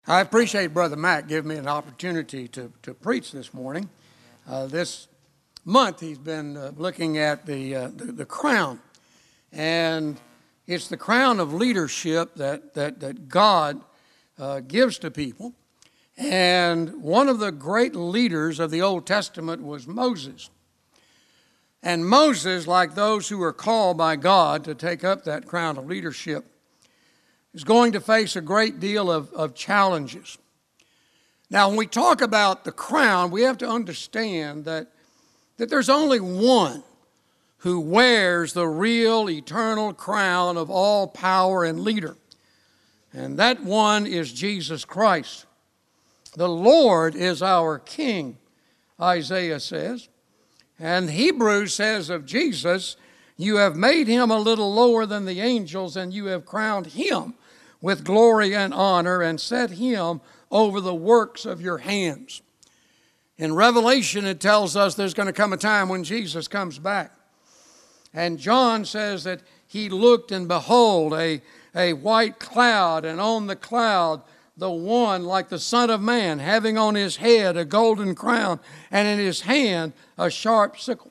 I appreciate Brother Mac giving me an opportunity to preach this morning. This month he's been looking at the crown, and it's the crown of leadership that God gives to people. And one of the great leaders of the Old Testament was Moses. And Moses, like those who are called by God to take up that crown of leadership, is going to face a great deal of challenges. Now, when we talk about the crown, we have to understand that there's only one who wears the real eternal crown of all power and leader. And that one is Jesus Christ. The Lord is our King, Isaiah says. And Hebrews says of Jesus, you have made him a little lower than the angels, and you have crowned him with glory and honor, and set him over the works of your hands. In Revelation, it tells us there's going to come a time when Jesus comes back. And John says that he looked, and behold, a white cloud, and on the cloud the one like the Son of Man, having on his head a golden crown, and in his hand a sharp sickle.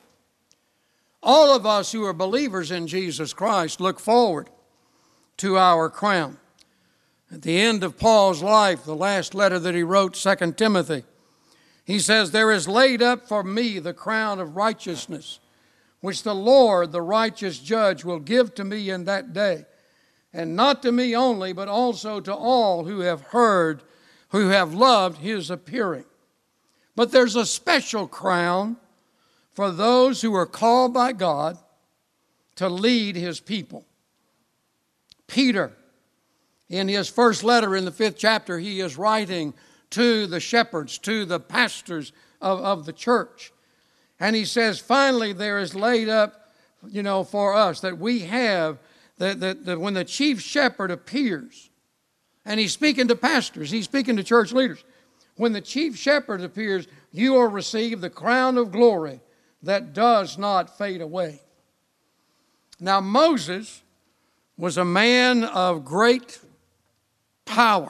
All of us who are believers in Jesus Christ look forward to our crown. At the end of Paul's life, the last letter that he wrote, 2 Timothy, he says, there is laid up for me the crown of righteousness, which the Lord, the righteous judge, will give to me in that day. And not to me only, but also to all who have heard, who have loved his appearing. But there's a special crown for those who are called by God to lead his people. Peter, in his first letter in the 5th chapter, he is writing to the shepherds, to the pastors of the church. And he says, finally, there is laid up, for us that we have, that when the chief shepherd appears, and he's speaking to pastors, he's speaking to church leaders. When the chief shepherd appears, you will receive the crown of glory that does not fade away. Now, Moses was a man of great power.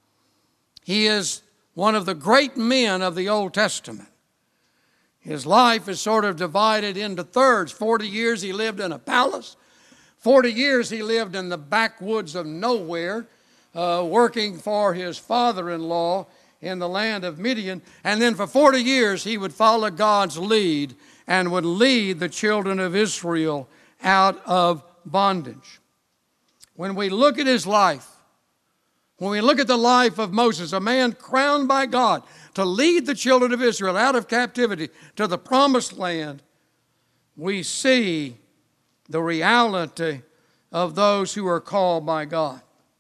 He is one of the great men of the Old Testament. His life is sort of divided into thirds. 40 years he lived in a palace. 40 years he lived in the backwoods of nowhere, working for his father-in-law in the land of Midian. And then for 40 years he would follow God's lead and would lead the children of Israel out of bondage. When we look at his life, when we look at the life of Moses, a man crowned by God to lead the children of Israel out of captivity to the promised land, we see the reality of those who are called by God.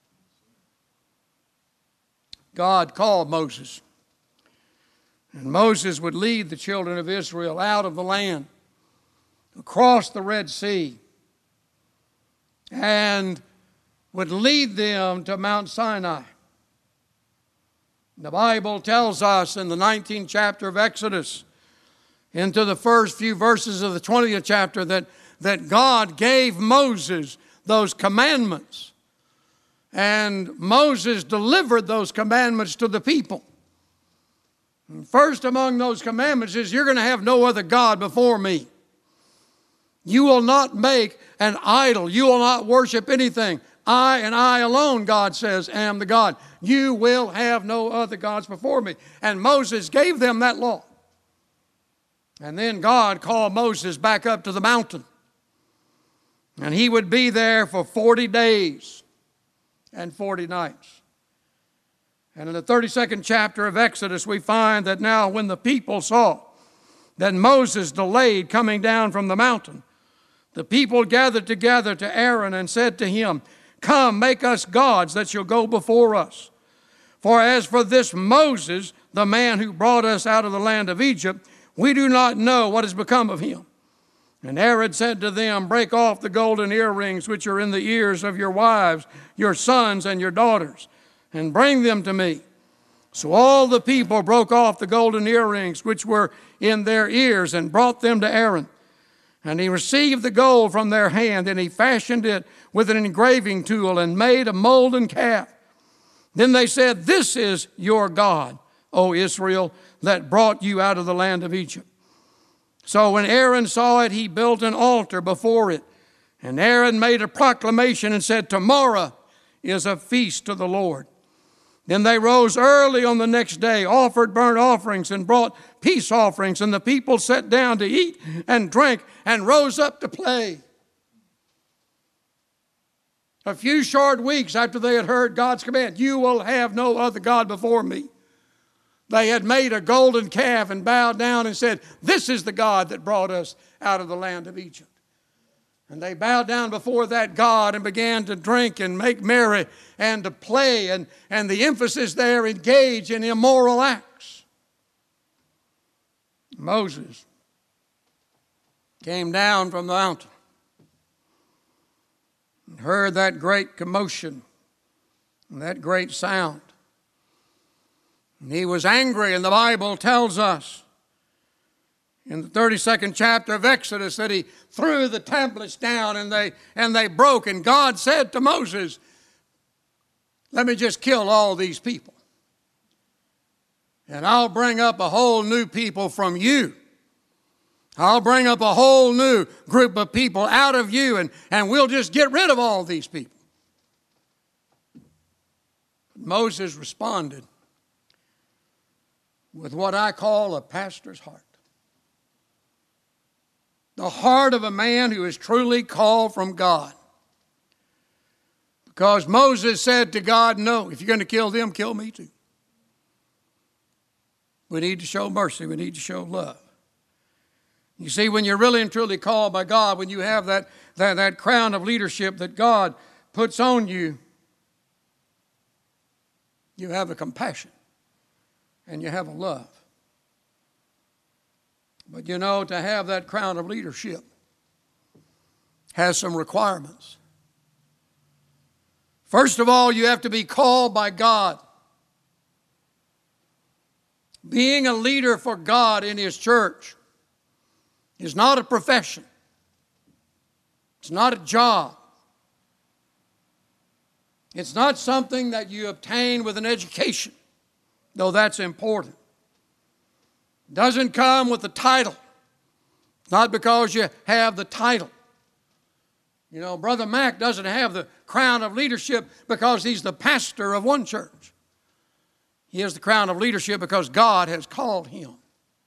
God called Moses, and Moses would lead the children of Israel out of the land, across the Red Sea, and would lead them to Mount Sinai. The Bible tells us in the 19th chapter of Exodus, into the first few verses of the 20th chapter, that God gave Moses those commandments. And Moses delivered those commandments to the people. And first among those commandments is, you're going to have no other God before me. You will not make an idol. You will not worship anything. I and I alone, God says, am the God. You will have no other gods before me. And Moses gave them that law. And then God called Moses back up to the mountain. And he would be there for 40 days and 40 nights. And in the 32nd chapter of Exodus, we find that now when the people saw that Moses delayed coming down from the mountain, the people gathered together to Aaron and said to him, come, make us gods that shall go before us. For as for this Moses, the man who brought us out of the land of Egypt, we do not know what has become of him. And Aaron said to them, break off the golden earrings which are in the ears of your wives, your sons, and your daughters, and bring them to me. So all the people broke off the golden earrings which were in their ears and brought them to Aaron. And he received the gold from their hand, and he fashioned it with an engraving tool and made a molten calf. Then they said, this is your God, O Israel, that brought you out of the land of Egypt. So when Aaron saw it, he built an altar before it. And Aaron made a proclamation and said, tomorrow is a feast to the Lord. Then they rose early on the next day, offered burnt offerings and brought peace offerings, and the people sat down to eat and drink and rose up to play. A few short weeks after they had heard God's command, you will have no other God before me, they had made a golden calf and bowed down and said, this is the God that brought us out of the land of Egypt. And they bowed down before that God and began to drink and make merry and to play. And the emphasis there, engage in immoral acts. Moses came down from the mountain and heard that great commotion and that great sound. And he was angry, and the Bible tells us in the 32nd chapter of Exodus that he threw the tablets down and they broke. And God said to Moses, let me just kill all these people, and I'll bring up a whole new people from you. I'll bring up a whole new group of people out of you, and we'll just get rid of all these people. But Moses responded with what I call a pastor's heart. The heart of a man who is truly called from God. Because Moses said to God, no, if you're going to kill them, kill me too. We need to show mercy. We need to show love. You see, when you're really and truly called by God, when you have that crown of leadership that God puts on you, you have a compassion and you have a love. But you know, to have that crown of leadership has some requirements. First of all, you have to be called by God. Being a leader for God in His church is not a profession. It's not a job. It's not something that you obtain with an education, though that's important. It doesn't come with the title. It's not because you have the title. You know, Brother Mac doesn't have the crown of leadership because he's the pastor of one church. He has the crown of leadership because God has called him.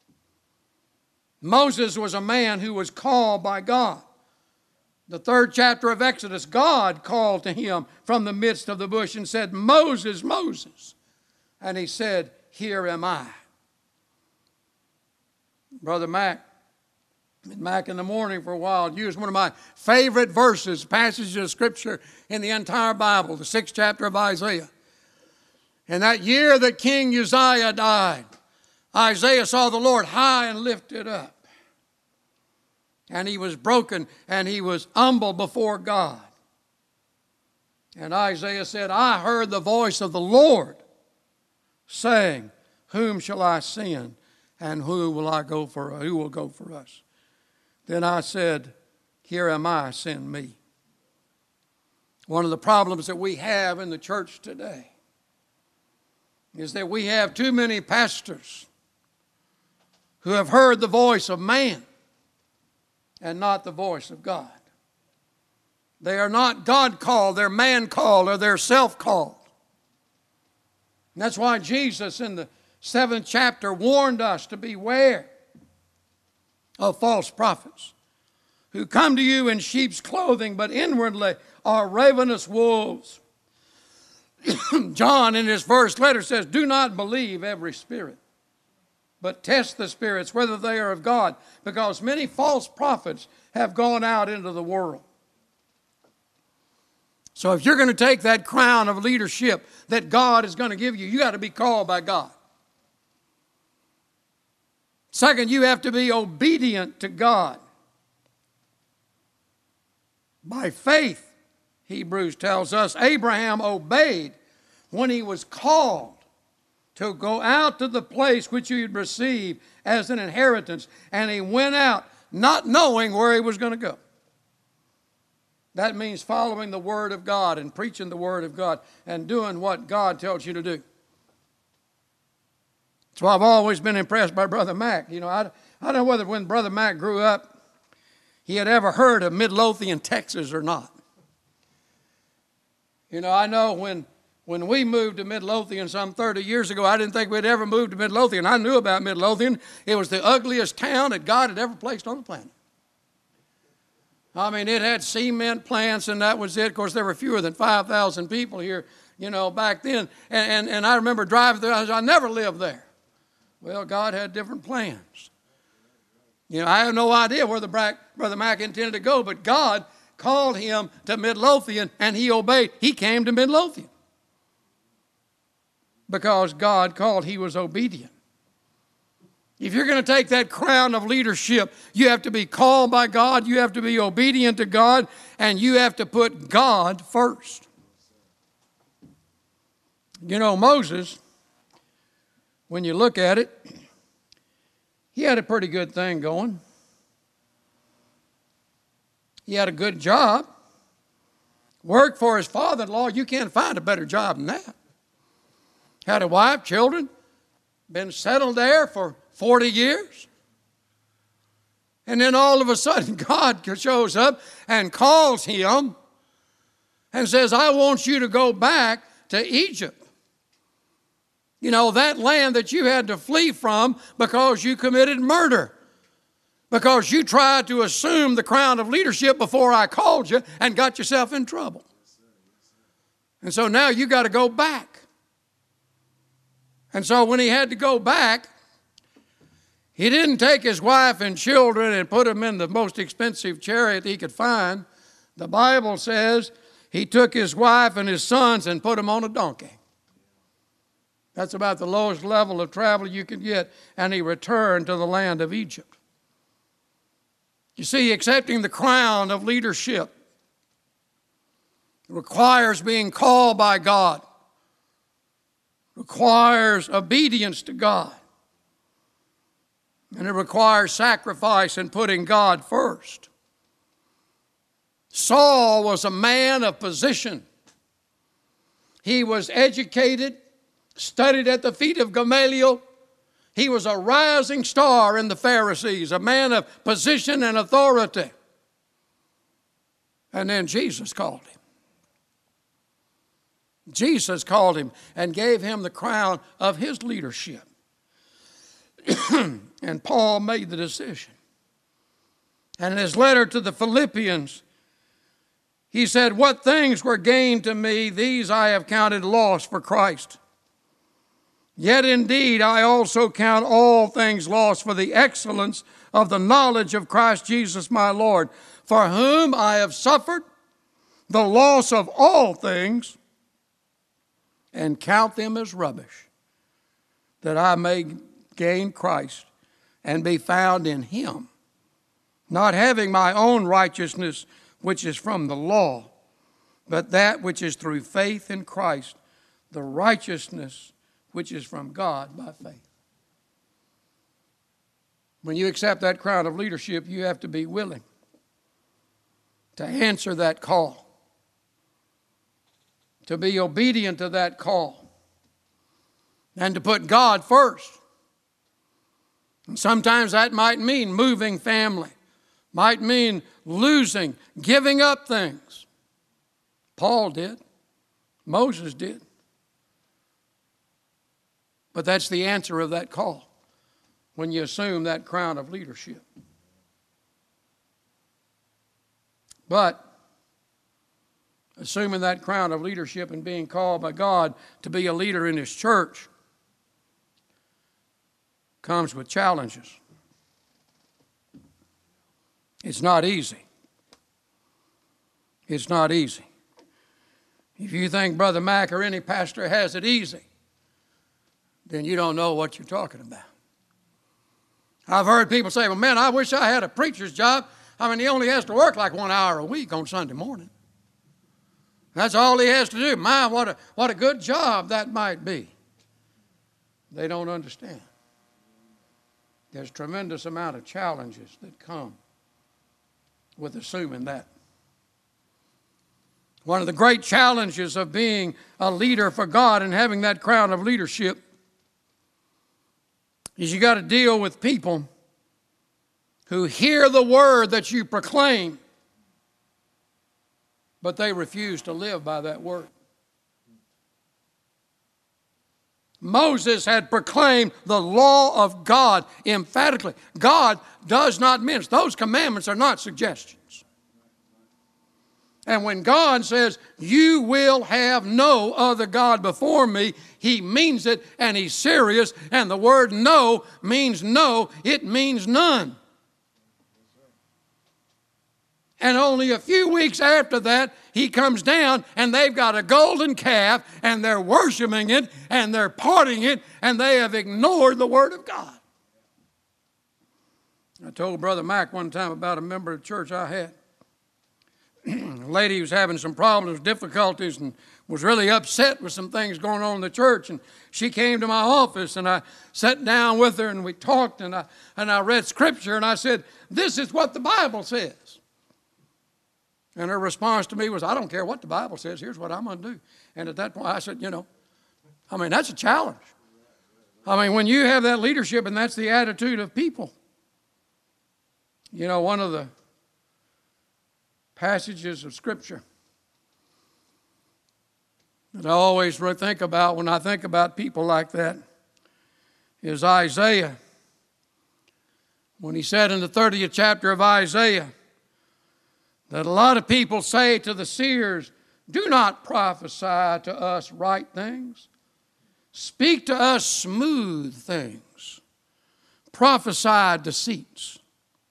Moses was a man who was called by God. The 3rd chapter of Exodus, God called to him from the midst of the bush and said, Moses, Moses. And he said, here am I. Brother Mac, been Mac in the morning for a while, used one of my favorite verses, passages of Scripture in the entire Bible, the 6th chapter of Isaiah. In that year that King Uzziah died, Isaiah saw the Lord high and lifted up. And he was broken and he was humble before God. And Isaiah said, I heard the voice of the Lord saying, whom shall I send? And who will go for us? Then I said, here am I, send me. One of the problems that we have in the church today is that we have too many pastors who have heard the voice of man and not the voice of God. They are not God-called, they're man-called, or they're self-called. And that's why Jesus in the 7th chapter warned us to beware of false prophets who come to you in sheep's clothing, but inwardly are ravenous wolves. John in his first letter says, do not believe every spirit, but test the spirits whether they are of God, because many false prophets have gone out into the world. So if you're going to take that crown of leadership that God is going to give you, you got to be called by God. Second, you have to be obedient to God. By faith, Hebrews tells us, Abraham obeyed when he was called to go out to the place which he had received as an inheritance, and he went out not knowing where he was going to go. That means following the Word of God and preaching the Word of God and doing what God tells you to do. That's why I've always been impressed by Brother Mac. You know, I don't know whether when Brother Mac grew up, he had ever heard of Midlothian, Texas or not. You know, I know when we moved to Midlothian some 30 years ago, I didn't think we'd ever move to Midlothian. I knew about Midlothian. It was the ugliest town that God had ever placed on the planet. I mean, it had cement plants, and that was it. Of course, there were fewer than 5,000 people here, you know, back then. And I remember driving through, I never lived there. Well, God had different plans. You know, I have no idea where Brother Mac intended to go, but God called him to Midlothian, and he obeyed. He came to Midlothian. Because God called, he was obedient. If you're going to take that crown of leadership, you have to be called by God, you have to be obedient to God, and you have to put God first. You know, Moses, when you look at it, he had a pretty good thing going. He had a good job. Worked for his father-in-law. You can't find a better job than that. Had a wife, children, been settled there for 40 years. And then all of a sudden, God shows up and calls him and says, I want you to go back to Egypt. You know, that land that you had to flee from because you committed murder. Because you tried to assume the crown of leadership before I called you and got yourself in trouble. And so now you got to go back. And so when he had to go back, he didn't take his wife and children and put them in the most expensive chariot he could find. The Bible says he took his wife and his sons and put them on a donkey. That's about the lowest level of travel you could get. And he returned to the land of Egypt. You see, accepting the crown of leadership requires being called by God. Requires obedience to God. And it requires sacrifice and putting God first. Saul was a man of position. He was educated, studied at the feet of Gamaliel. He was a rising star in the Pharisees, a man of position and authority. And then Jesus called him. Jesus called him and gave him the crown of his leadership. And Paul made the decision. And in his letter to the Philippians, he said, what things were gained to me, these I have counted loss for Christ. Yet indeed I also count all things lost for the excellence of the knowledge of Christ Jesus my Lord, for whom I have suffered the loss of all things, and count them as rubbish, that I may gain Christ and be found in him, not having my own righteousness which is from the law, but that which is through faith in Christ, the righteousness which is from God by faith. When you accept that crown of leadership, you have to be willing to answer that call, to be obedient to that call, and to put God first. And sometimes that might mean moving family, might mean losing, giving up things. Paul did. Moses did. But that's the answer of that call when you assume that crown of leadership. But assuming that crown of leadership and being called by God to be a leader in His church comes with challenges. It's not easy. It's not easy. If you think Brother Mac or any pastor has it easy, then you don't know what you're talking about. I've heard people say, well, man, I wish I had a preacher's job. I mean, he only has to work like 1 hour a week on Sunday morning. That's all he has to do. My, what a good job that might be. They don't understand. There's a tremendous amount of challenges that come with assuming that. One of the great challenges of being a leader for God and having that crown of leadership is you got to deal with people who hear the word that you proclaim, but they refuse to live by that word. Moses had proclaimed the law of God emphatically. God does not mince. Those commandments are not suggestions. And when God says, you will have no other God before me, He means it and He's serious. And the word no means no, it means none. And only a few weeks after that, He comes down and they've got a golden calf and they're worshiping it and they're partying it and they have ignored the Word of God. I told Brother Mac one time about a member of the church I had. A lady who was having some problems, difficulties, and was really upset with some things going on in the church. And she came to my office, and I sat down with her, and we talked, and I read Scripture, and I said, this is what the Bible says. And her response to me was, I don't care what the Bible says, here's what I'm going to do. And at that point, I said, that's a challenge. When you have that leadership, and that's the attitude of people. One of the passages of Scripture that I always think about when I think about people like that is Isaiah. When he said in the 30th chapter of Isaiah that a lot of people say to the seers, do not prophesy to us right things. Speak to us smooth things. Prophesy deceits.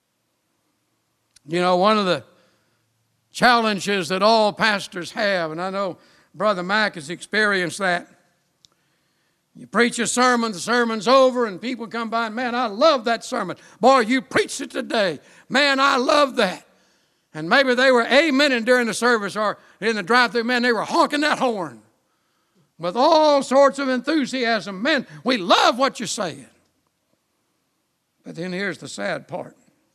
One of the challenges that all pastors have, and I know Brother Mac has experienced that. You preach a sermon, the sermon's over, and people come by and, man, I love that sermon. Boy, you preached it today. Man, I love that. And maybe they were amening during the service or in the drive-thru, man, they were honking that horn with all sorts of enthusiasm. Man, we love what you're saying. But then here's the sad part.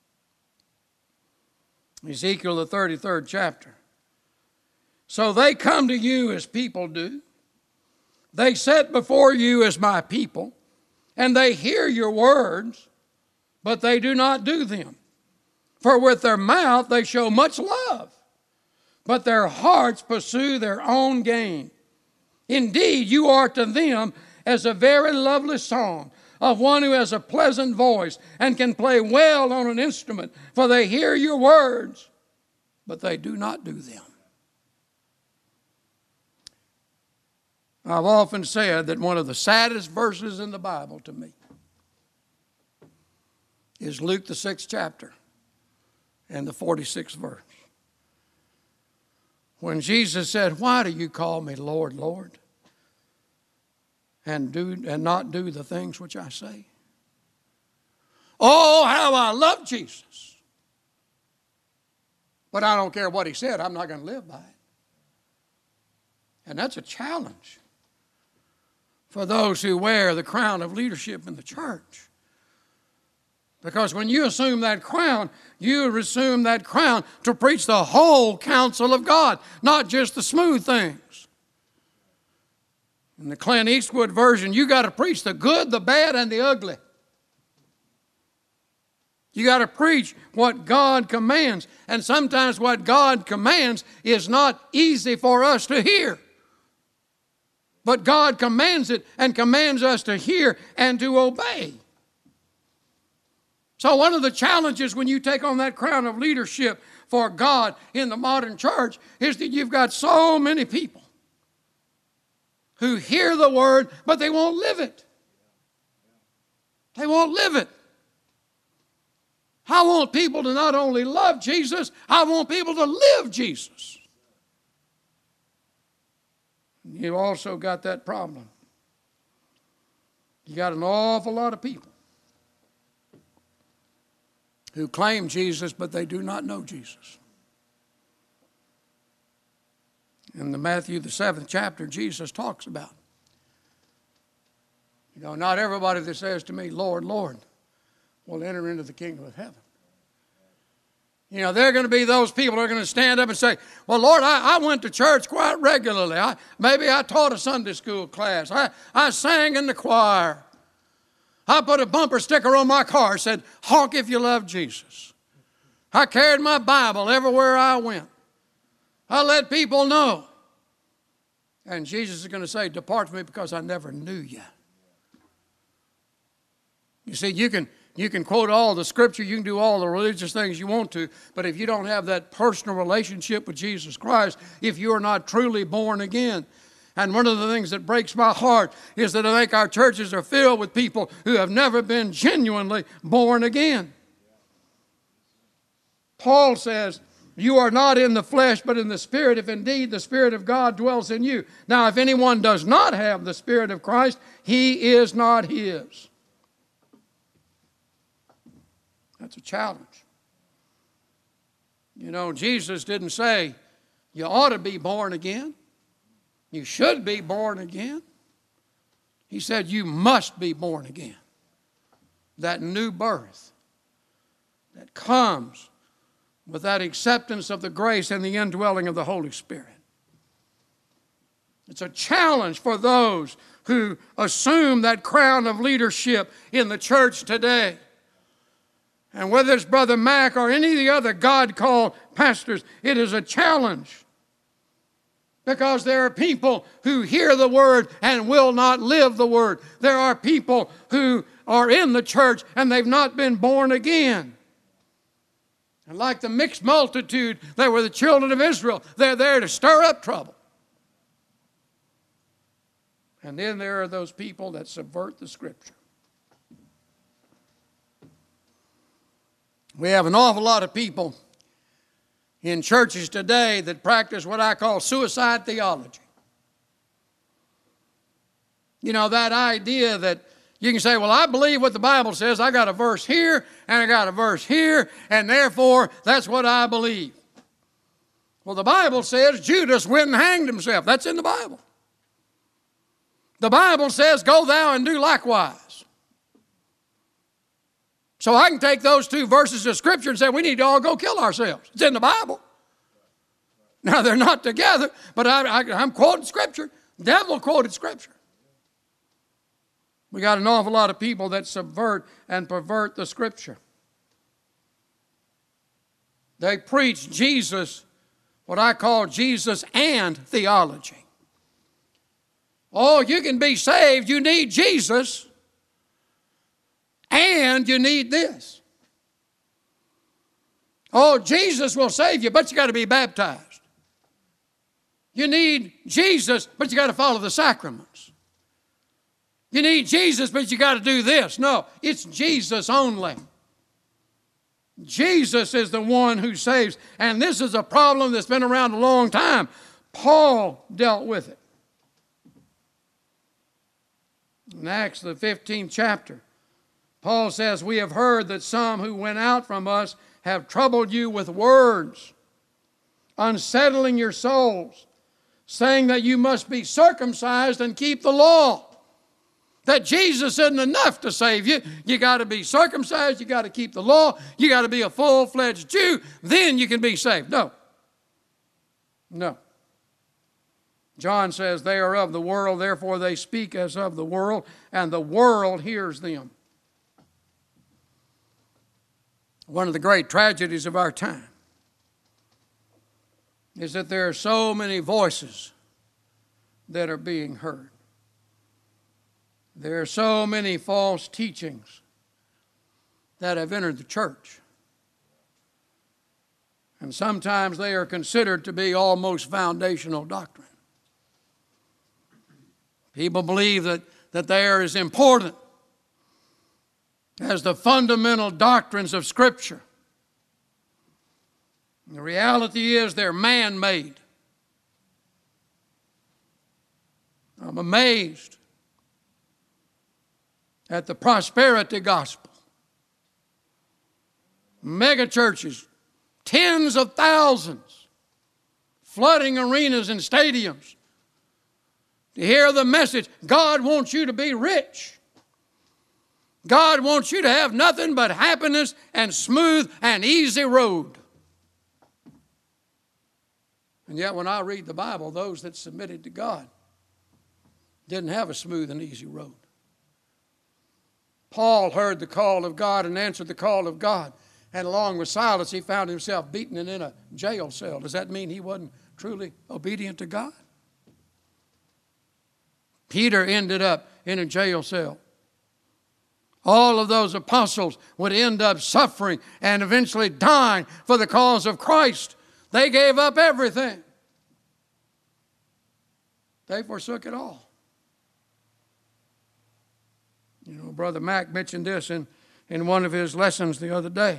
Ezekiel, the 33rd chapter. So they come to you as people do. They sit before you as my people, and they hear your words, but they do not do them. For with their mouth they show much love, but their hearts pursue their own gain. Indeed, you are to them as a very lovely song of one who has a pleasant voice and can play well on an instrument, for they hear your words, but they do not do them. I've often said that one of the saddest verses in the Bible to me is Luke the 6th chapter and the 46th verse. When Jesus said, why do you call me Lord, Lord? And not do the things which I say. Oh, how I love Jesus. But I don't care what He said, I'm not going to live by it. And that's a challenge for those who wear the crown of leadership in the church. Because when you assume that crown, you assume that crown to preach the whole counsel of God, not just the smooth things. In the Clint Eastwood version, you got to preach the good, the bad, and the ugly. You got to preach what God commands. And sometimes what God commands is not easy for us to hear. But God commands it and commands us to hear and to obey. So one of the challenges when you take on that crown of leadership for God in the modern church is that you've got so many people who hear the word, but they won't live it. They won't live it. I want people to not only love Jesus, I want people to live Jesus. You also got that problem. You got an awful lot of people who claim Jesus, but they do not know Jesus. In the Matthew, the 7th chapter, Jesus talks about, not everybody that says to me, Lord, Lord, will enter into the kingdom of heaven. You know, there are going to be those people who are going to stand up and say, well, Lord, I went to church quite regularly. Maybe I taught a Sunday school class. I sang in the choir. I put a bumper sticker on my car that said, honk if you love Jesus. I carried my Bible everywhere I went. I let people know. And Jesus is going to say, depart from me because I never knew you. You see, you can quote all the scripture, you can do all the religious things you want to, but if you don't have that personal relationship with Jesus Christ, if you are not truly born again. And one of the things that breaks my heart is that I think our churches are filled with people who have never been genuinely born again. Paul says, you are not in the flesh, but in the Spirit, if indeed the Spirit of God dwells in you. Now, if anyone does not have the Spirit of Christ, he is not his. That's a challenge. You know, Jesus didn't say, you ought to be born again. You should be born again. He said, you must be born again. That new birth that comes with that acceptance of the grace and the indwelling of the Holy Spirit. It's a challenge for those who assume that crown of leadership in the church today. And whether it's Brother Mack or any of the other God-called pastors, it is a challenge. Because there are people who hear the word and will not live the word. There are people who are in the church and they've not been born again. And like the mixed multitude, they were the children of Israel. They're there to stir up trouble. And then there are those people that subvert the Scripture. We have an awful lot of people in churches today that practice what I call suicide theology. You know, that idea that you can say, well, I believe what the Bible says. I got a verse here, and I got a verse here, and therefore, that's what I believe. Well, the Bible says Judas went and hanged himself. That's in the Bible. The Bible says, go thou and do likewise. So I can take those two verses of Scripture and say, we need to all go kill ourselves. It's in the Bible. Now, they're not together, but I'm quoting Scripture. The devil quoted Scripture. We got an awful lot of people that subvert and pervert the Scripture. They preach Jesus, what I call Jesus and theology. Oh, you can be saved, you need Jesus, and you need this. Oh, Jesus will save you, but you got to be baptized. You need Jesus, but you got to follow the sacraments. You need Jesus, but you got to do this. No, it's Jesus only. Jesus is the one who saves. And this is a problem that's been around a long time. Paul dealt with it. In Acts, the 15th chapter, Paul says, we have heard that some who went out from us have troubled you with words, unsettling your souls, saying that you must be circumcised and keep the law. That Jesus isn't enough to save you. You got to be circumcised. You got to keep the law. You got to be a full-fledged Jew. Then you can be saved. No. No. John says they are of the world, therefore they speak as of the world, and the world hears them. One of the great tragedies of our time is that there are so many voices that are being heard. There are so many false teachings that have entered the church. And sometimes they are considered to be almost foundational doctrine. People believe that they are as important as the fundamental doctrines of Scripture. The reality is they're man-made. I'm amazed at the prosperity gospel. Mega churches, tens of thousands, flooding arenas and stadiums to hear the message, God wants you to be rich. God wants you to have nothing but happiness and smooth and easy road. And yet when I read the Bible, those that submitted to God didn't have a smooth and easy road. Paul heard the call of God and answered the call of God. And along with Silas, he found himself beaten and in a jail cell. Does that mean he wasn't truly obedient to God? Peter ended up in a jail cell. All of those apostles would end up suffering and eventually dying for the cause of Christ. They gave up everything. They forsook it all. You know, Brother Mack mentioned this in one of his lessons the other day,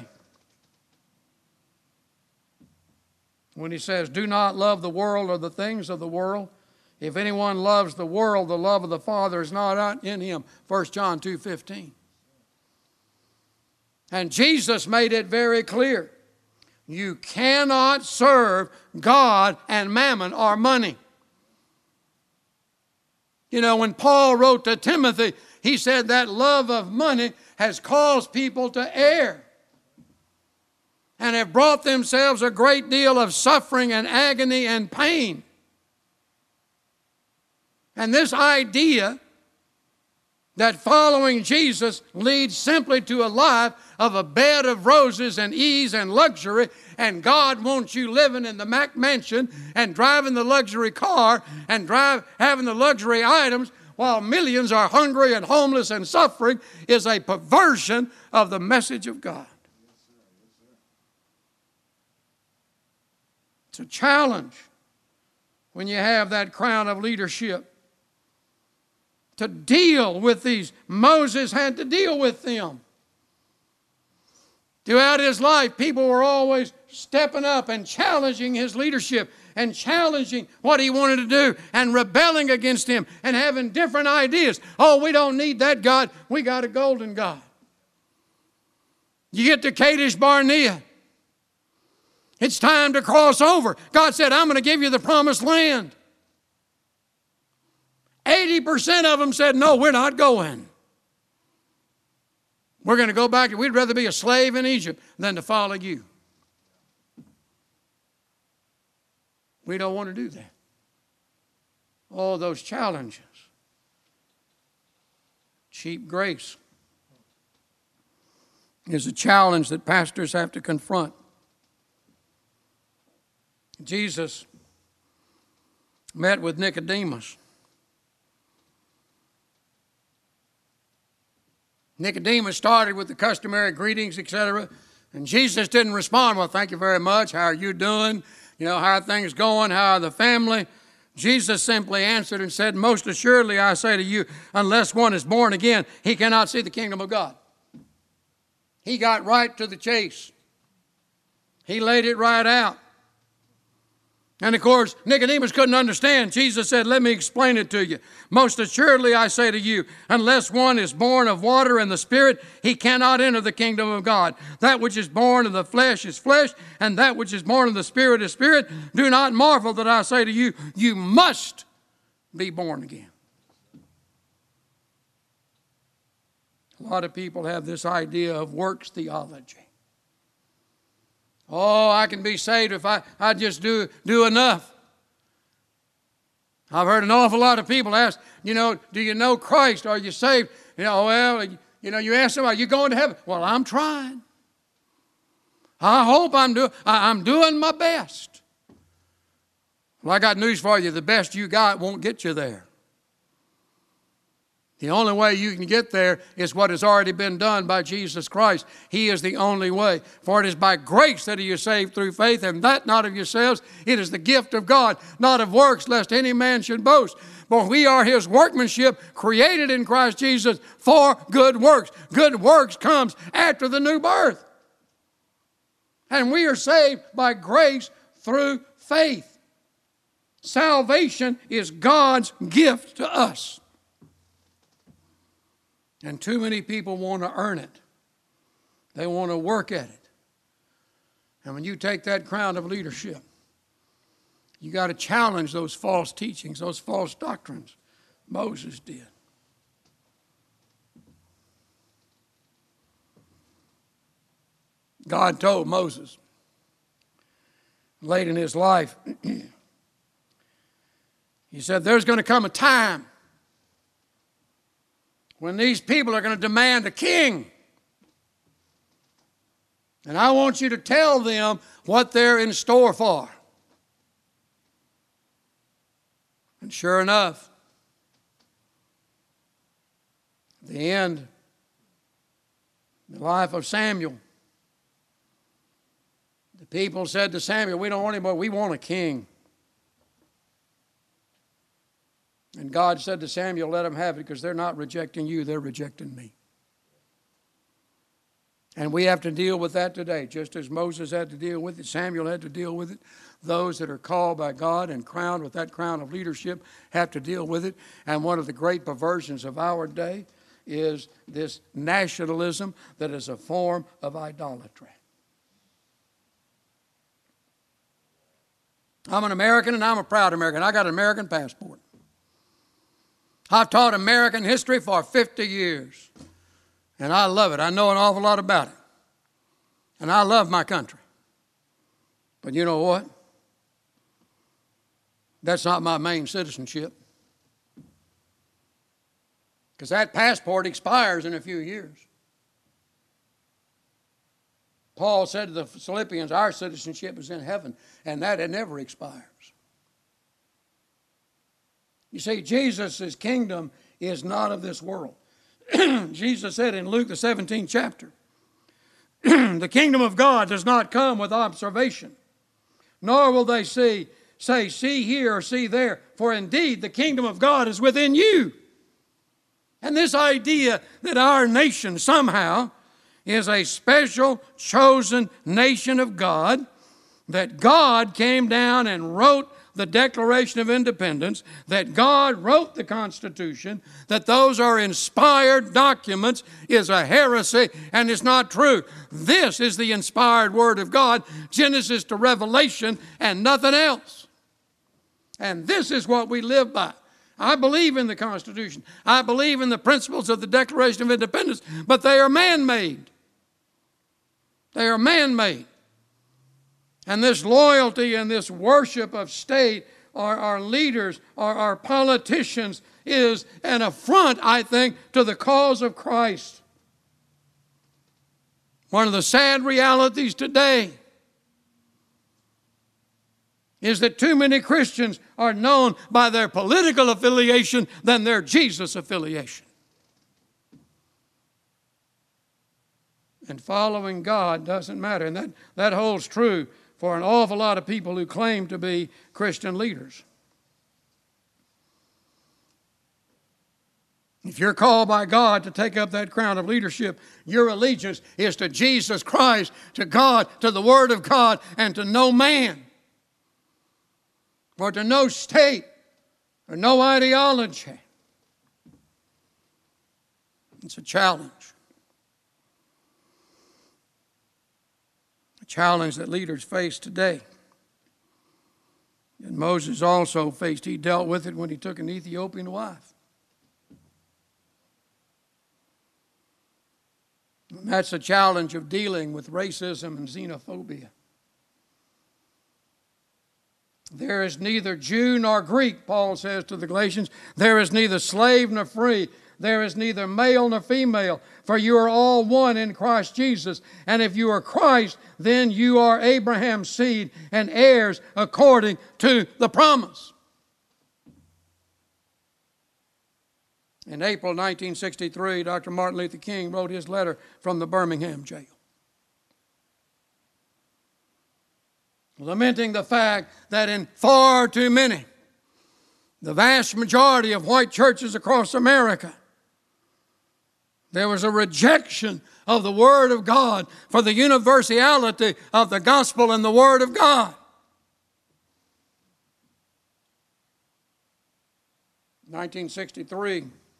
when he says, do not love the world or the things of the world. If anyone loves the world, the love of the Father is not in him. 1 John 2:15. And Jesus made it very clear. You cannot serve God and mammon or money. You know, when Paul wrote to Timothy, he said that love of money has caused people to err and have brought themselves a great deal of suffering and agony and pain. And this idea that following Jesus leads simply to a life of a bed of roses and ease and luxury, and God wants you living in the Mac mansion and driving the luxury car and having the luxury items while millions are hungry and homeless and suffering, is a perversion of the message of God. It's a challenge when you have that crown of leadership to deal with these. Moses had to deal with them. Throughout his life, people were always stepping up and challenging his leadership and challenging what he wanted to do and rebelling against him and having different ideas. Oh, we don't need that God. We got a golden God. You get to Kadesh Barnea. It's time to cross over. God said, I'm going to give you the promised land. 80% of them said, no, we're not going. We're going to go back. We'd rather be a slave in Egypt than to follow you. We don't want to do that. All those challenges. Cheap grace is a challenge that pastors have to confront. Jesus met with Nicodemus. Nicodemus started with the customary greetings, etc. And Jesus didn't respond, well, thank you very much. How are you doing? You know, how are things going? How are the family? Jesus simply answered and said, most assuredly I say to you, unless one is born again, he cannot see the kingdom of God. He got right to the chase. He laid it right out. And of course, Nicodemus couldn't understand. Jesus said, let me explain it to you. Most assuredly I say to you, unless one is born of water and the Spirit, he cannot enter the kingdom of God. That which is born of the flesh is flesh, and that which is born of the Spirit is spirit. Do not marvel that I say to you, you must be born again. A lot of people have this idea of works theology. Oh, I can be saved if I just do enough. I've heard an awful lot of people ask, do you know Christ? Are you saved? You ask them, are you going to heaven? Well, I'm trying. I hope I'm doing my best. Well, I got news for you. The best you got won't get you there. The only way you can get there is what has already been done by Jesus Christ. He is the only way. For it is by grace that you are saved through faith, and that not of yourselves. It is the gift of God, not of works, lest any man should boast. For we are his workmanship, created in Christ Jesus for good works. Good works comes after the new birth. And we are saved by grace through faith. Salvation is God's gift to us. And too many people want to earn it. They want to work at it. And when you take that crown of leadership, you got to challenge those false teachings, those false doctrines. Moses did. God told Moses late in his life, He said, there's going to come a time when these people are going to demand a king. And I want you to tell them what they're in store for. And sure enough, at the end, the life of Samuel, the people said to Samuel, we don't want anybody, we want a king. And God said to Samuel, let them have it, because they're not rejecting you, they're rejecting me. And we have to deal with that today, just as Moses had to deal with it, Samuel had to deal with it. Those that are called by God and crowned with that crown of leadership have to deal with it. And one of the great perversions of our day is this nationalism that is a form of idolatry. I'm an American and I'm a proud American. I got an American passport. I've taught American history for 50 years. And I love it. I know an awful lot about it. And I love my country. But you know what? That's not my main citizenship. Because that passport expires in a few years. Paul said to the Philippians, our citizenship is in heaven, and that it never expires. You see, Jesus' kingdom is not of this world. Jesus said in Luke the 17th chapter, the kingdom of God does not come with observation, nor will they say, see here or see there, for indeed the kingdom of God is within you. And this idea that our nation somehow is a special chosen nation of God, that God came down and wrote the Declaration of Independence, that God wrote the Constitution, that those are inspired documents, is a heresy and is not true. This is the inspired Word of God, Genesis to Revelation, and nothing else. And this is what we live by. I believe in the Constitution. I believe in the principles of the Declaration of Independence, but they are man-made. They are man-made. And this loyalty and this worship of state or our leaders or our politicians is an affront, I think, to the cause of Christ. One of the sad realities today is that too many Christians are known by their political affiliation than their Jesus affiliation. And following God doesn't matter. And that holds true for an awful lot of people who claim to be Christian leaders. If you're called by God to take up that crown of leadership, your allegiance is to Jesus Christ, to God, to the Word of God, and to no man, or to no state, or no ideology. It's a challenge. A challenge that leaders face today. And Moses also faced, he dealt with it when he took an Ethiopian wife. And that's a challenge of dealing with racism and xenophobia. There is neither Jew nor Greek, Paul says to the Galatians. There is neither slave nor free. There is neither male nor female, for you are all one in Christ Jesus. And if you are Christ, then you are Abraham's seed and heirs according to the promise. In April 1963, Dr. Martin Luther King wrote his letter from the Birmingham jail, lamenting the fact that in far too many, the vast majority of white churches across America, there was a rejection of the Word of God for the universality of the gospel and the Word of God. 1963,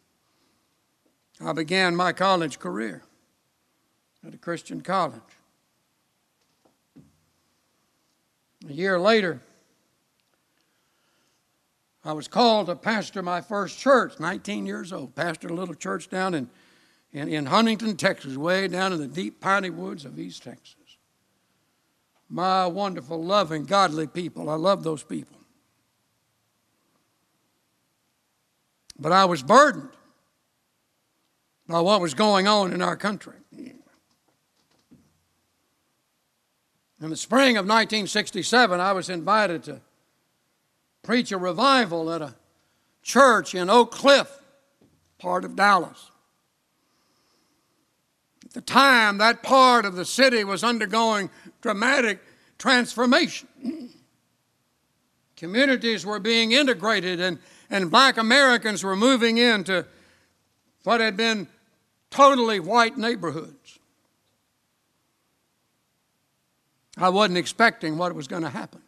I began my college career at a Christian college. A year later, I was called to pastor my first church, 19 years old. Pastored a little church down in Huntington, Texas, way down in the deep piney woods of East Texas. My wonderful, loving, godly people. I love those people. But I was burdened by what was going on in our country. In the spring of 1967, I was invited to preach a revival at a church in Oak Cliff, part of Dallas. At the time, that part of the city was undergoing dramatic transformation. Communities were being integrated, and black Americans were moving into what had been totally white neighborhoods. I wasn't expecting what was going to happen.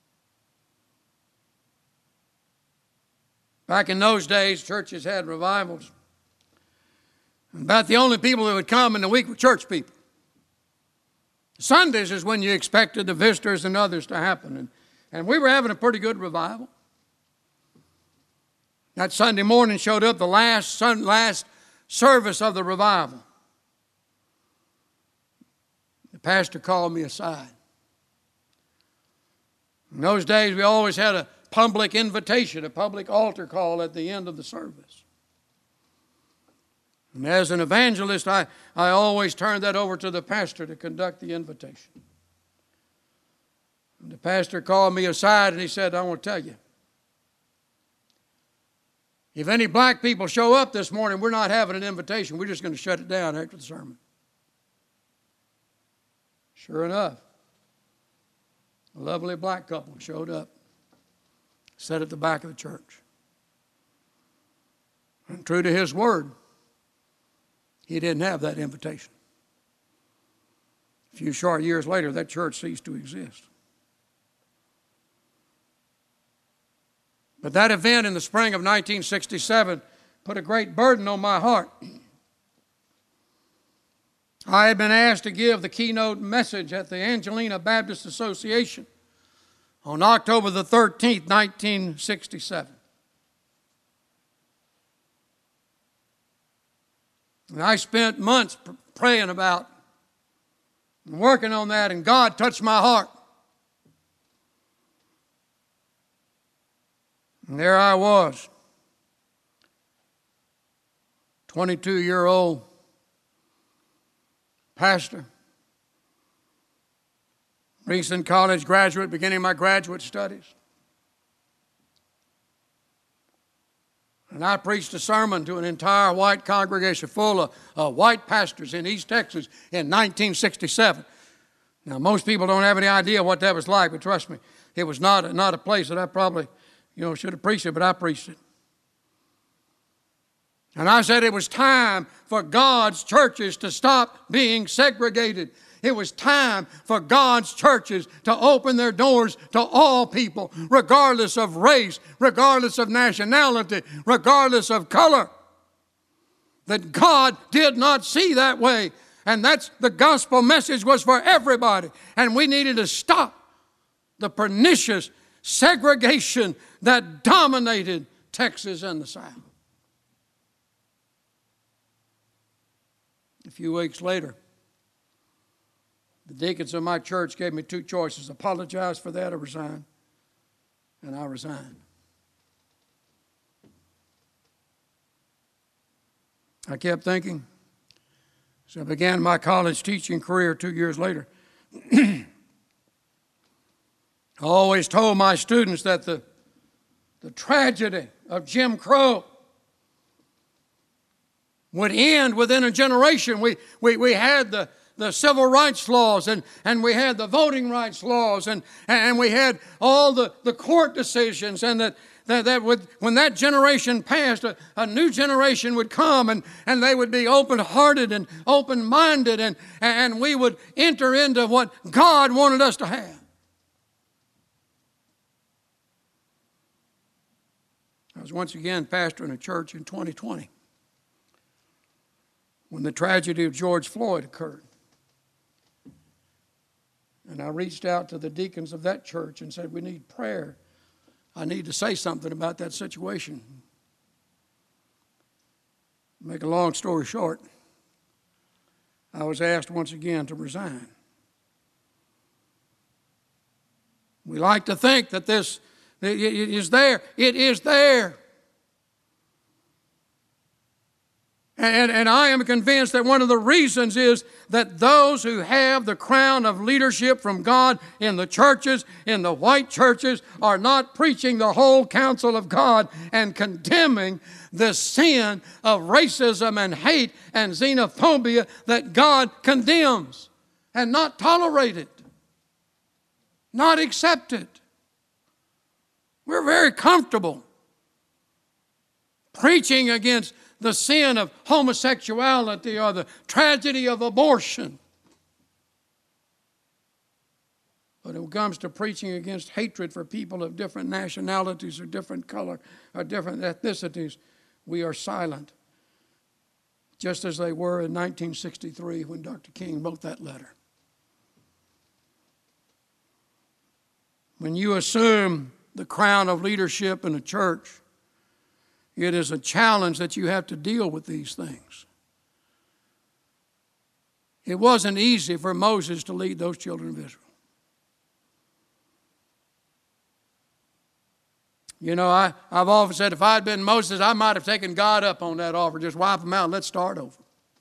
Back in those days, churches had revivals. About the only people who would come in the week were church people. Sundays is when you expected the visitors and others to happen. And we were having a pretty good revival. That Sunday morning showed up the last service of the revival. The pastor called me aside. In those days, we always had a public invitation, a public altar call at the end of the service. And as an evangelist, I always turned that over to the pastor to conduct the invitation. And the pastor called me aside and he said, I want to tell you, if any black people show up this morning, we're not having an invitation. We're just going to shut it down after the sermon. Sure enough, a lovely black couple showed up, sat at the back of the church. And true to his word, he didn't have that invitation. A few short years later, that church ceased to exist. But that event in the spring of 1967 put a great burden on my heart. I had been asked to give the keynote message at the Angelina Baptist Association on October the 13th, 1967. And I spent months praying about and working on that, and God touched my heart. And there I was, 22-year-old pastor, recent college graduate, beginning my graduate studies. And I preached a sermon to an entire white congregation full of white pastors in East Texas in 1967. Now, most people don't have any idea what that was like, but trust me, it was not a place that I probably should have preached it, but I preached it. And I said it was time for God's churches to stop being segregated. It was time for God's churches to open their doors to all people, regardless of race, regardless of nationality, regardless of color. That God did not see that way. And that's the gospel message was for everybody. And we needed to stop the pernicious segregation that dominated Texas and the South. A few weeks later, the deacons of my church gave me two choices: apologize for that or resign. And I resigned. I kept thinking, so I began my college teaching career 2 years later. I always told my students that the tragedy of Jim Crow would end within a generation. We had the civil rights laws, and we had the voting rights laws, and we had all the court decisions, and that would, when that generation passed, a new generation would come, and they would be open-hearted and open-minded, and we would enter into what God wanted us to have. I was once again pastoring a church in 2020 when the tragedy of George Floyd occurred. And I reached out to the deacons of that church and said, we need prayer. I need to say something about that situation. Make a long story short, I was asked once again to resign. We like to think that this is there. It is there. And I am convinced that one of the reasons is that those who have the crown of leadership from God in the churches, in the white churches, are not preaching the whole counsel of God and condemning the sin of racism and hate and xenophobia that God condemns, and not tolerate it, not accept it. We're very comfortable preaching against the sin of homosexuality or the tragedy of abortion. But when it comes to preaching against hatred for people of different nationalities or different color or different ethnicities, we are silent, just as they were in 1963 when Dr. King wrote that letter. When you assume the crown of leadership in a church, it is a challenge that you have to deal with these things. It wasn't easy for Moses to lead those children of Israel. You know, I've often said if I'd been Moses, I might have taken God up on that offer. Just wipe them out and let's start over.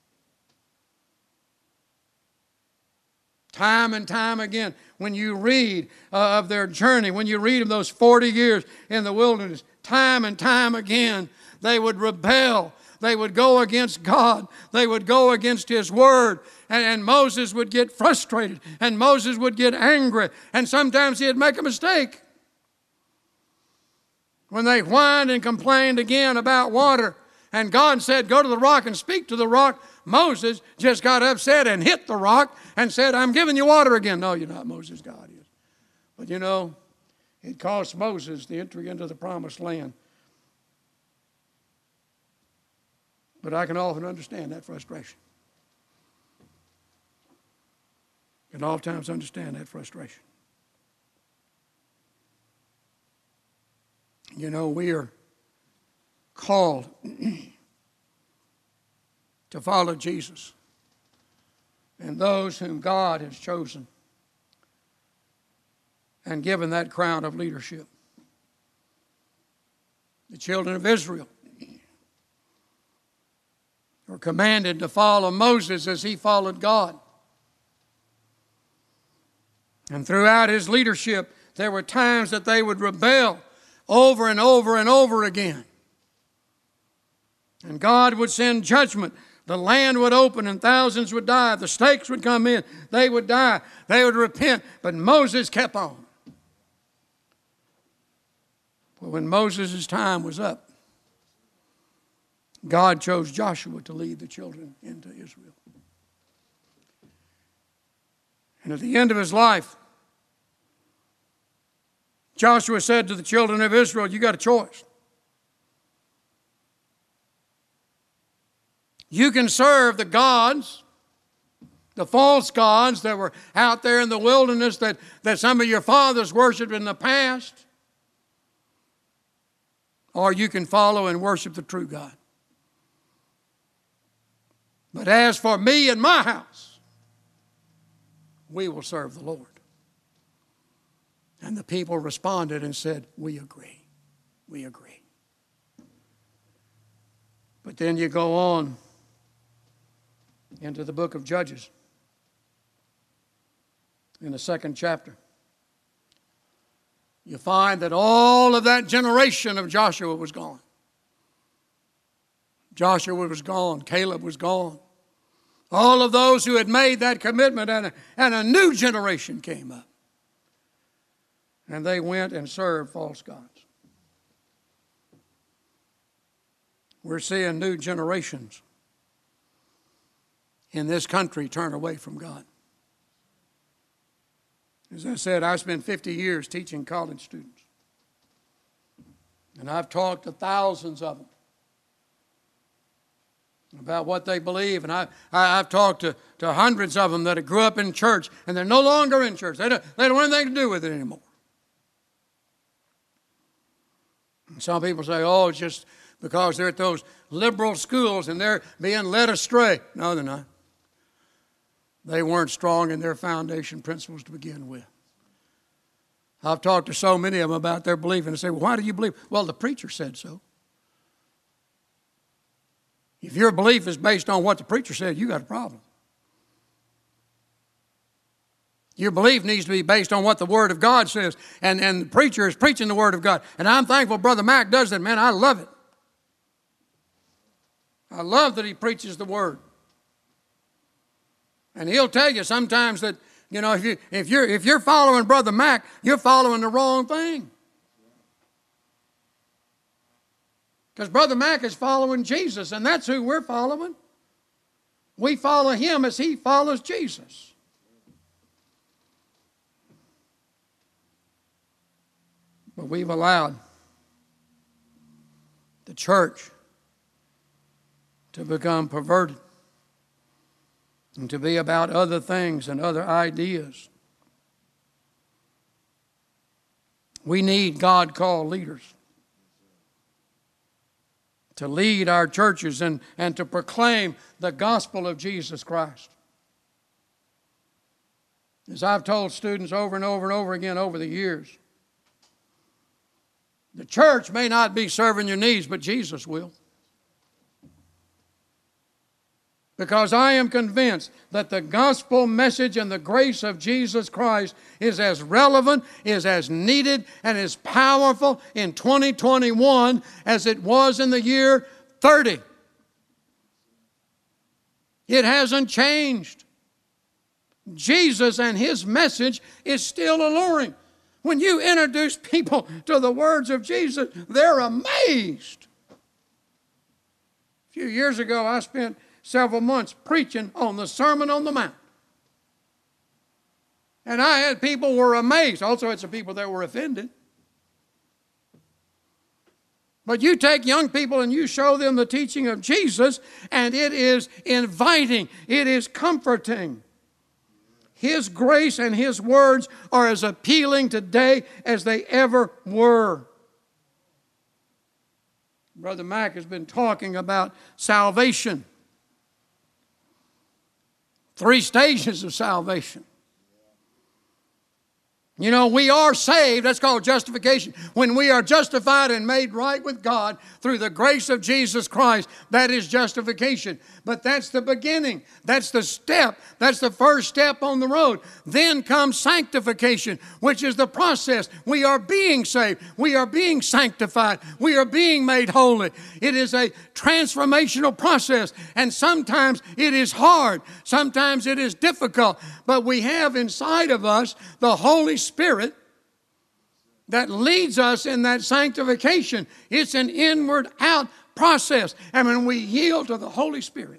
Time and time again, when you read of their journey, when you read of those 40 years in the wilderness, time and time again, they would rebel. They would go against God. They would go against His Word. And Moses would get frustrated. And Moses would get angry. And sometimes he'd make a mistake. When they whined and complained again about water, and God said, go to the rock and speak to the rock, Moses just got upset and hit the rock and said, I'm giving you water again. No, you're not, Moses, God is. But you know, it cost Moses the entry into the promised land. But I can often understand that frustration. I can oftentimes understand that frustration. You know, we are called to follow Jesus and those whom God has chosen and given that crown of leadership. The children of Israel were commanded to follow Moses as he followed God. And throughout his leadership, there were times that they would rebel over and over and over again. And God would send judgment. The land would open and thousands would die. The snakes would come in. They would die. They would repent. But Moses kept on. But when Moses' time was up, God chose Joshua to lead the children into Israel. And at the end of his life, Joshua said to the children of Israel, you got a choice. You can serve the gods, the false gods that were out there in the wilderness that some of your fathers worshiped in the past, or you can follow and worship the true God. But as for me and my house, we will serve the Lord. And the people responded and said, we agree. We agree. But then you go on into the book of Judges in the 2nd chapter. You find that all of that generation of Joshua was gone. Joshua was gone. Caleb was gone. All of those who had made that commitment, and a new generation came up. And they went and served false gods. We're seeing new generations in this country turn away from God. As I said, I spent 50 years teaching college students. And I've talked to thousands of them about what they believe. And I've talked to hundreds of them that grew up in church, and they're no longer in church. They don't want anything to do with it anymore. And some people say, oh, it's just because they're at those liberal schools and they're being led astray. No, they're not. They weren't strong in their foundation principles to begin with. I've talked to so many of them about their belief, and they say, well, why do you believe? Well, the preacher said so. If your belief is based on what the preacher said, you got a problem. Your belief needs to be based on what the Word of God says. And the preacher is preaching the Word of God. And I'm thankful Brother Mac does that. Man, I love it. I love that he preaches the Word. And he'll tell you sometimes that, you know, if you're following Brother Mac, you're following the wrong thing. Because Brother Mac is following Jesus, and that's who we're following. We follow him as he follows Jesus. But we've allowed the church to become perverted and to be about other things and other ideas. We need God-called leaders to lead our churches and to proclaim the gospel of Jesus Christ. As I've told students over and over and over again over the years, the church may not be serving your needs, but Jesus will. Because I am convinced that the gospel message and the grace of Jesus Christ is as relevant, is as needed, and as powerful in 2021 as it was in the year 30. It hasn't changed. Jesus and his message is still alluring. When you introduce people to the words of Jesus, they're amazed. A few years ago, I spent several months preaching on the Sermon on the Mount. And I had people who were amazed. Also had some people that were offended. But you take young people and you show them the teaching of Jesus, and it is inviting. It is comforting. His grace and his words are as appealing today as they ever were. Brother Mac has been talking about salvation. 3 stages of salvation. You know, we are saved. That's called justification. When we are justified and made right with God through the grace of Jesus Christ, that is justification. But that's the beginning. That's the step. That's the first step on the road. Then comes sanctification, which is the process. We are being saved. We are being sanctified. We are being made holy. It is a transformational process. And sometimes it is hard. Sometimes it is difficult. But we have inside of us the Holy Spirit that leads us in that sanctification. It's an inward out process. And when we yield to the Holy Spirit,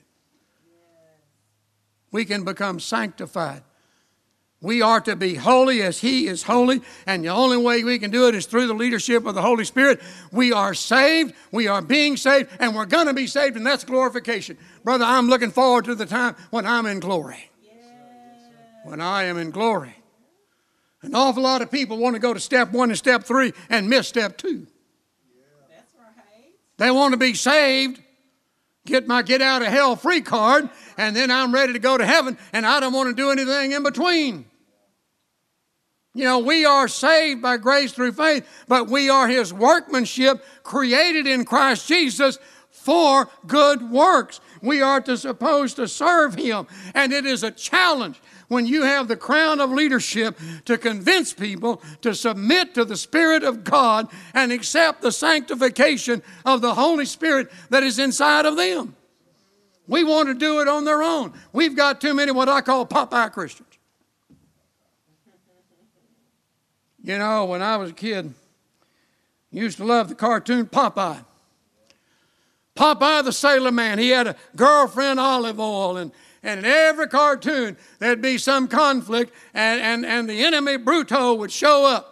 we can become sanctified. We are to be holy as he is holy, and the only way we can do it is through the leadership of the Holy Spirit. We are saved, we are being saved, and we're going to be saved, and that's glorification. Brother, I'm looking forward to the time when I'm in glory. When I am in glory. An awful lot of people want to go to step 1 and step 3 and miss step 2. That's right. They want to be saved, get my get out of hell free card, and then I'm ready to go to heaven, and I don't want to do anything in between. You know, we are saved by grace through faith, but we are his workmanship created in Christ Jesus for good works. We are supposed to serve him, and it is a challenge when you have the crown of leadership to convince people to submit to the Spirit of God and accept the sanctification of the Holy Spirit that is inside of them. We want to do it on their own. We've got too many what I call Popeye Christians. You know, when I was a kid, I used to love the cartoon Popeye. Popeye the Sailor Man. He had a girlfriend, Olive Oil, and in every cartoon there'd be some conflict, and the enemy Bruto would show up.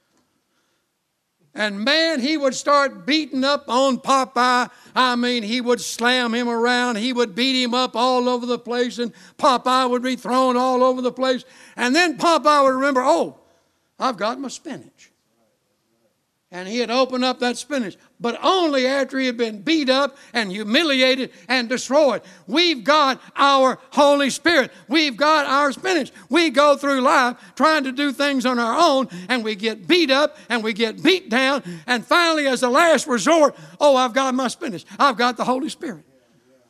And man, he would start beating up on Popeye. I mean, he would slam him around. He would beat him up all over the place, and Popeye would be thrown all over the place. And then Popeye would remember, oh, I've got my spinach. And he'd open up that spinach, but only after he had been beat up and humiliated and destroyed. We've got our Holy Spirit. We've got our spinach. We go through life trying to do things on our own, and we get beat up and we get beat down. And finally, as a last resort, oh, I've got my spinach. I've got the Holy Spirit.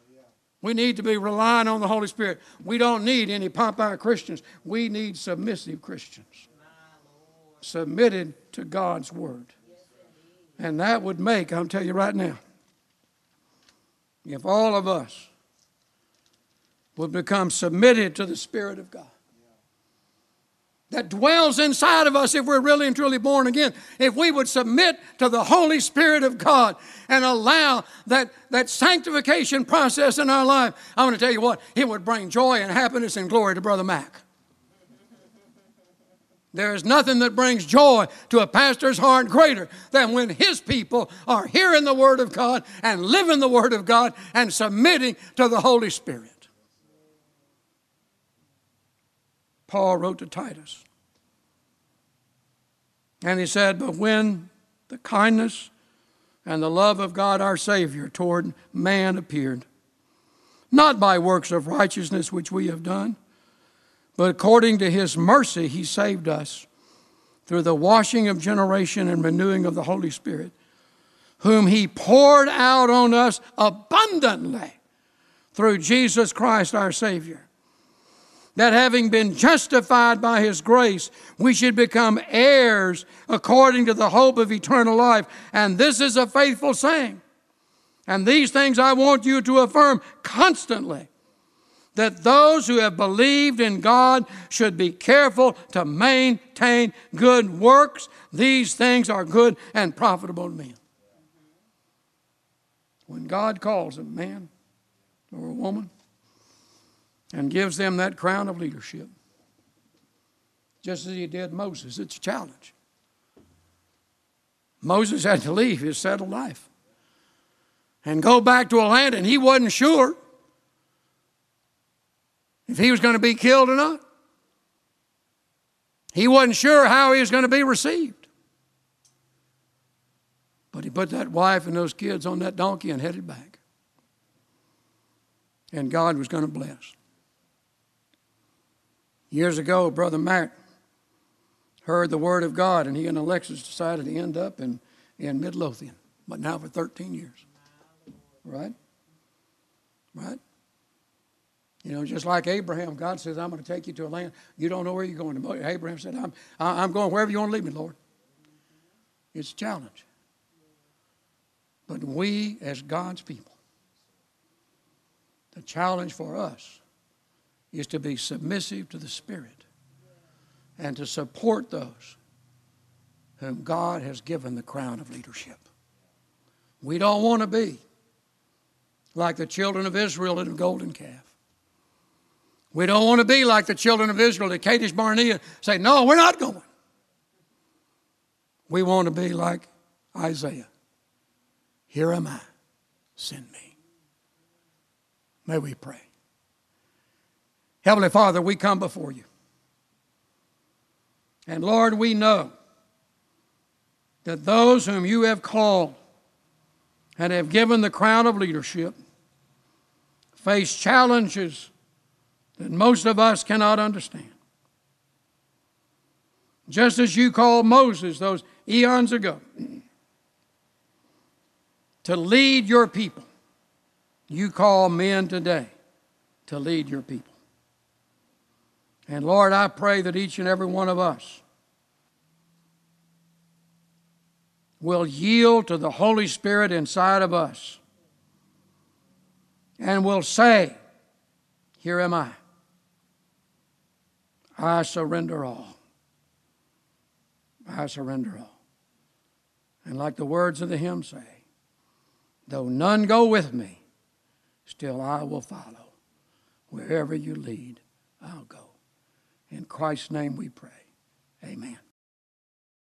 We need to be relying on the Holy Spirit. We don't need any Popeye Christians. We need submissive Christians. Submitted to God's Word. And that would make, I'll tell you right now, if all of us would become submitted to the Spirit of God that dwells inside of us, if we're really and truly born again, if we would submit to the Holy Spirit of God and allow that sanctification process in our life, I'm going to tell you what, it would bring joy and happiness and glory to Brother Mac. There is nothing that brings joy to a pastor's heart greater than when his people are hearing the Word of God and living the Word of God and submitting to the Holy Spirit. Paul wrote to Titus, and he said, but when the kindness and the love of God our Savior toward man appeared, not by works of righteousness which we have done, but according to his mercy he saved us through the washing of generation and renewing of the Holy Spirit, whom he poured out on us abundantly through Jesus Christ our Savior, that having been justified by his grace, we should become heirs according to the hope of eternal life. And this is a faithful saying. And these things I want you to affirm constantly, that those who have believed in God should be careful to maintain good works. These things are good and profitable to men. When God calls a man or a woman and gives them that crown of leadership, just as he did Moses, it's a challenge. Moses had to leave his settled life and go back to a land, and he wasn't sure if he was going to be killed or not. He wasn't sure how he was going to be received. But he put that wife and those kids on that donkey and headed back. And God was going to bless. Years ago, Brother Matt heard the Word of God, and he and Alexis decided to end up in Midlothian, but now for 13 years. Right? Right? You know, just like Abraham, God says, I'm going to take you to a land. You don't know where you're going. Abraham said, I'm going wherever you want to lead me, Lord. It's a challenge. But we, as God's people, the challenge for us is to be submissive to the Spirit and to support those whom God has given the crown of leadership. We don't want to be like the children of Israel at the golden calf. We don't want to be like the children of Israel at Kadesh Barnea, say, no, we're not going. We want to be like Isaiah. Here am I, send me. May we pray. Heavenly Father, we come before you. And Lord, we know that those whom you have called and have given the crown of leadership face challenges that most of us cannot understand. Just as you called Moses those eons ago to lead your people, you call men today to lead your people. And Lord, I pray that each and every one of us will yield to the Holy Spirit inside of us and will say, here am I. I surrender all. I surrender all. And like the words of the hymn say, though none go with me, still I will follow. Wherever you lead, I'll go. In Christ's name we pray. Amen.